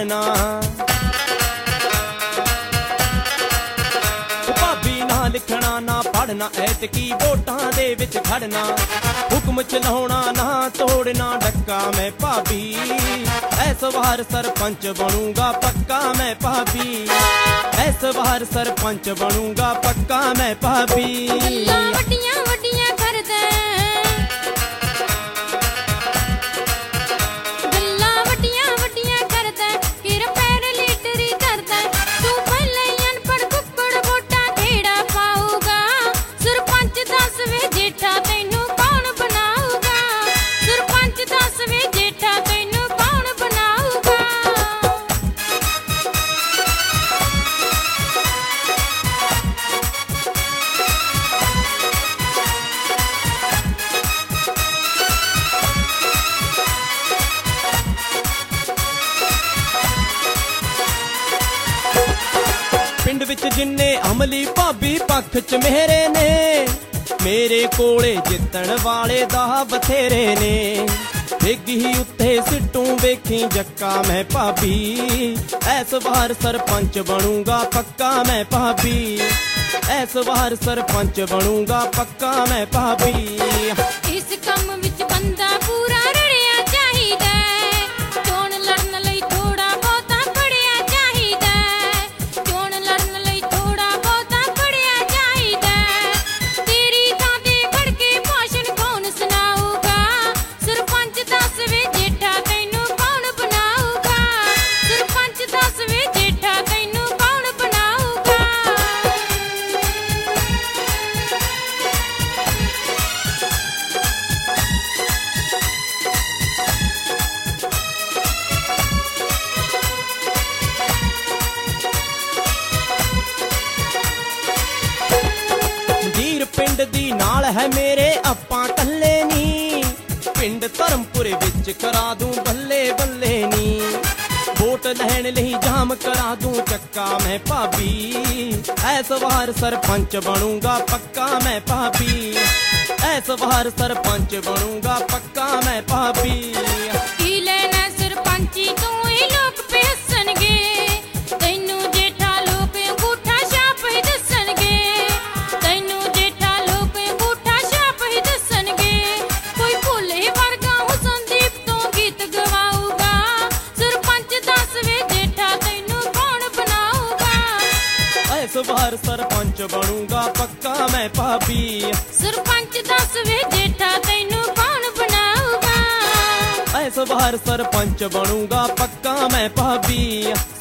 खड़ना। भाभी ना लिखना ना पढ़ना ऐतकी वोटां दे विच खड़ना। हुक्म चलाउणा ना तोड़ना डक्का मैं भाभी। इस बार सरपंच बनूंगा पक्का मैं भाभी। इस बार सरपंच बनूंगा पक्का मैं भाभी। गल्लां वड्डियां वड्डियां करदा, गल्लां वड्डियां वड्डियां करदा, किर पैर लीडरी करदा। तू पहले अनपढ़ कुक्कड़ वोटां खेड़ा पाऊगा। सरपंच दस वे जेठा तैनू कौन बनाऊगा। सरपंच दस वे जेठा तैनू कौन बनाऊगा। पिंड विच जिन्ने अमली भाभी पक्ष च मेरे ने, मेरे कोले जितण वाले दा बथेरे ने। डिग्गी उत्ते सिट्टू वेखी जक्का मैं भाभी। इस बार सरपंच बनूंगा पक्का मैं भाभी। इस बार सरपंच बनूंगा पक्का मैं भाभी। इस कम विच बंदा पूरा रड़िया चाहिदा। चोण लड़न लई थोड़ा बहुता पढ़िया चाहिदा। चोण लड़न लई थोड़ा बहुता पढ़िया चाहिदा। तेरी थां ते खड़ के भाषण कौन सुनाऊगा। सरपंच दस वे जेठा तैनू कौन बनाऊगा। सरपंच दस वे जेठा तैनू कौन बनाऊगा। मंजीर पिंड दी नाल है मेरे आपां कल्ले नी। पिंड धर्मपुरे विच करा दूं बल्ले बल्ले नी। वोट लैण लई जाम करा दूं चक्का मैं भाभी। इस बार सरपंच बनूंगा पक्का मैं भाभी। इस बार सरपंच बनूंगा पक्का मैं भाभी। की लेना सरपंची तू ही लोग पे हसणगे। तैनू जेठा लोग अंगूठा छाप ही दसणगे। तैनू जेठा लोग अंगूठा छाप ही दसणगे। कोई भोले वर्गा हुसनदीप तो गीत गवाऊगा। सरपंच दस वे जेठा तैनू कौन बनाऊगा। इस बार सरपंच बनूंगा पक्का मैं भाभी। सरपंच दस वे जेठा तैनू कौन बनाऊगा। इस बार सरपंच बनूंगा पक्का मैं भाभी।